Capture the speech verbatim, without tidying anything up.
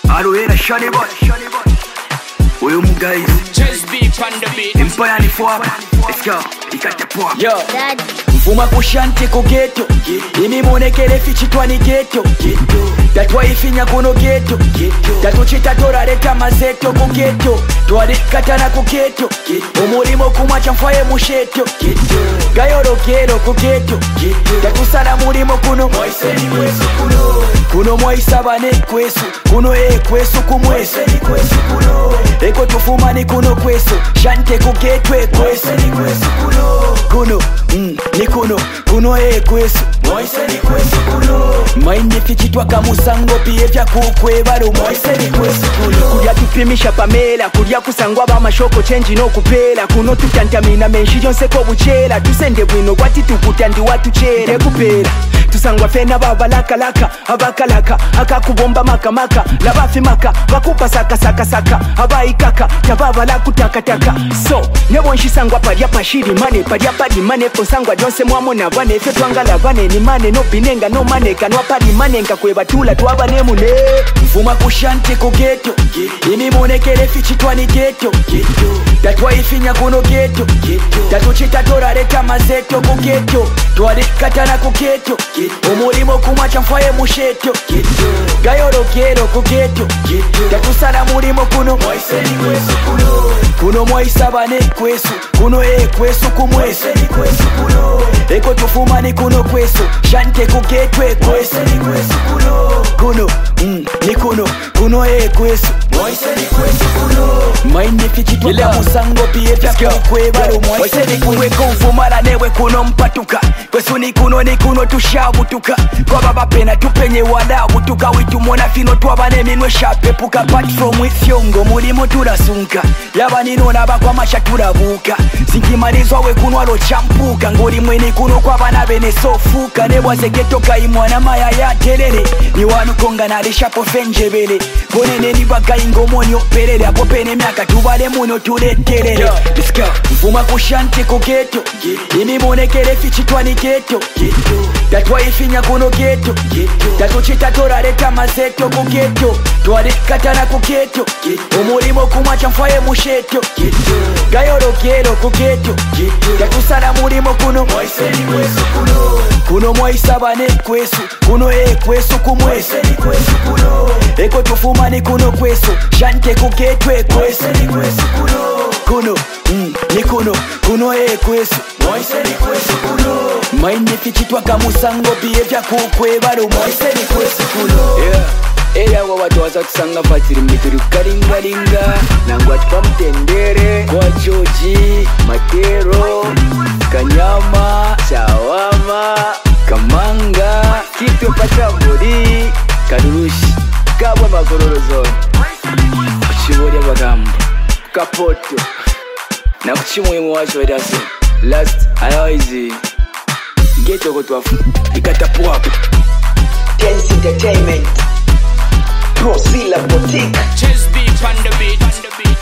Aruera Shani Boy. Uyu mugayi Just be on the beat. Empire ni fwa. Let's go. Ikate poa. Yo. Mfuma kushante ko ghetto. Imimonekere fichitwa ni ghetto. Tatwa ifinya kuno ghetto. Tatuchita tora leta mazeto ku ghetto. Twalikatana ku ghetto. Omulimo kumwacha mfaye musheto. Gayoro gero ku ghetto. Tatusala mulimo kuno. Kuno mwaisabane kwesu. Kuno e kwesu kumwesu. Eko tufumani kuno kwesu. Shante ku ghetto e kwesu. Kuno mm, ni kuno kuno e kwesu moise ni kwesu kuno maindi fichitwa kamusango pievya kukwe baro moise ni kwesu kuno kulia tupimisha pamela kulia kusangwa ba mashoko change no kupela kuno tutantamina menshi yonse ko buchela tusende bwino kwati tukutandi watu chere kupela tusangwa fena baba laka laka abakalaka akakubomba maka maka labafi maka bakupa saka saka saka abaikaka tababa la kutaka taka so nebo nshisangwa paria pashiri mane paria padi mane posangwa jonse mwamo na bane fe twangala bane ni mane no binenga no mane kanwa padi mane ngakweba tula twabane mune mfuma kushante ko ghetto imimonekere fichitwa ni ghetto tatwa ifinya kuno ghetto tatuchita tora leta mazeto ku ghetto twalikatana ku ghetto omulimo kumwacha mfaye musheto gayoro gero ku ghetto tatusala mulimo kuno kuno mwaisabane kwesu kuno e kwesu kumwesu eko tufumani kuno kwesu shante ku ghetto e kwesu kuno mm, ni kuno kuno e kwesu maindi fichitwa ile musango pievya kukwe baro moise ni kuwe kumfumala newe kuno mpatuka kwesu ni kuno ni kuno tushabutuka kwa baba pena tupenye wadabutuka witumona fino twabane minwe shapepuka apart from with yongo mulimo turasunka yaba ninona bakwa masha turabuka sinkimalizwa we kuno alo champuka ngoli mwene kuno kwa bana bene sofuka nebwa zegetoka imwana maya ya telele ni wanu konga na lishapo fenjebele konene ni baka ingomonyo pelele apo pene miaka tubale muno tuletelele let's go mfuma kushante ko ghetto imimonekere fichitwa ni ghetto tatwa ifinya kuno ghetto tatuchita tora leta mazeto ku ghetto twalikatana ku ghetto omulimo kumwacha mfaye musheto gayoro gero ku ghetto tatusala mulimo kuno kuno mwaisabane kwesu kuno e kwesu kumwesu eko tufumani kuno kwesu shante ku ghetto e kwesu kuno mm, ni kuno kuno e kwesu maindi fichitwa kamusango pievya kukwe baro moise ni kwesu kuno yeah. Eya wa watu waza tusanga fatiri mituri karingaringa nangwa tupa mtendere kwa choji matero kanyama chawama kamanga kitu pachambori kadurushi kabwa magororo zone kuchibori abagambo kapoto na kuchimwemu wacho edase last ayawizi geto kutwafu ikatapu hapo Dance Entertainment Pro Silla Boutique Just be on the beat. On the beat.